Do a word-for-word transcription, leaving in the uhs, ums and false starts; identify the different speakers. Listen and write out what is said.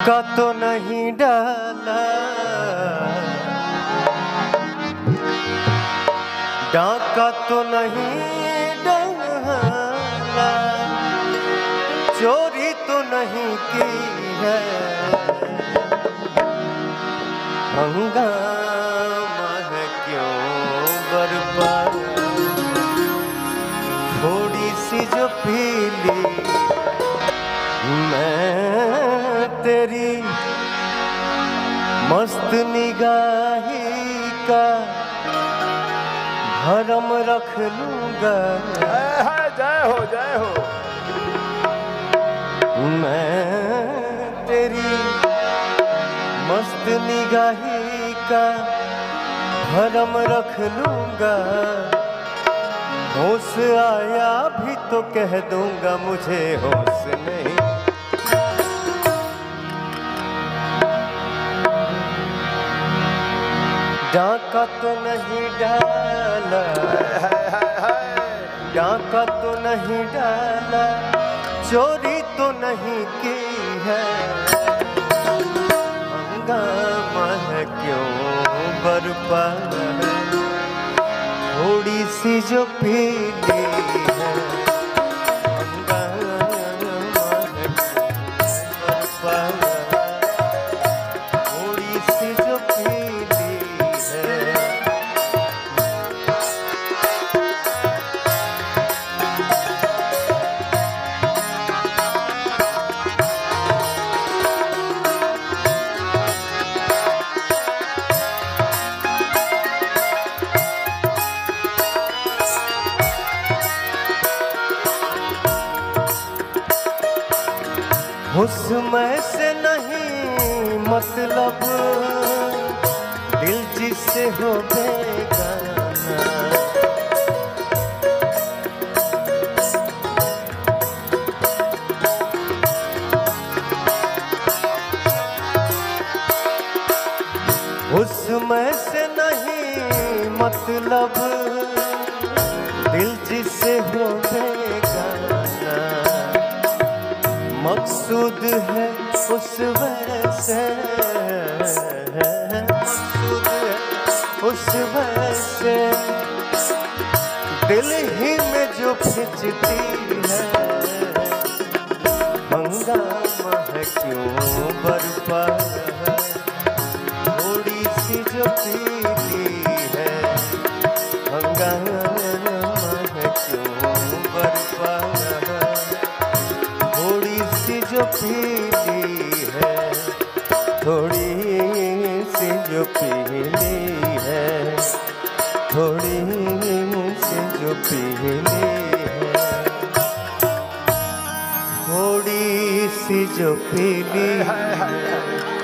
Speaker 1: का तो नहीं डाला, डाका तो नहीं डाला, चोरी तो नहीं की है, हंगामा है क्यों बर्बाद। थोड़ी सी जो पीली मैं तेरी मस्त निगाही का भरम रख लूंगा।
Speaker 2: जय हो जय हो।
Speaker 1: मैं तेरी मस्त निगाही का भरम रख लूंगा। होश आया भी तो कह दूंगा मुझे होश नहीं। डाका तो नहीं डाला, डाका तो नहीं डाला, चोरी तो नहीं की है, हंगामा है क्यों बर्बाद। थोड़ी सी जो पीली है, हंगामा है क्यों बर्बाद। थोड़ी सी जो पीली है, उसमें से नहीं मतलब दिल जिससे हो बेगाना। उसमें से नहीं मतलब दिल जिससे हो बेगाना। मकसूद है उस वैसे, मकसूद है उस वैसे, दिल ही में जो खिंचती है, हंगामा है क्यों बर्बाद। थोड़ी सी जो पीली है, हंगामा है क्यों बर्बाद। थोड़ी सी जो पीली है, थोड़ी सी जो पीली है, थोड़ी सी जो पीली है, थोड़ी सी जो पीली है।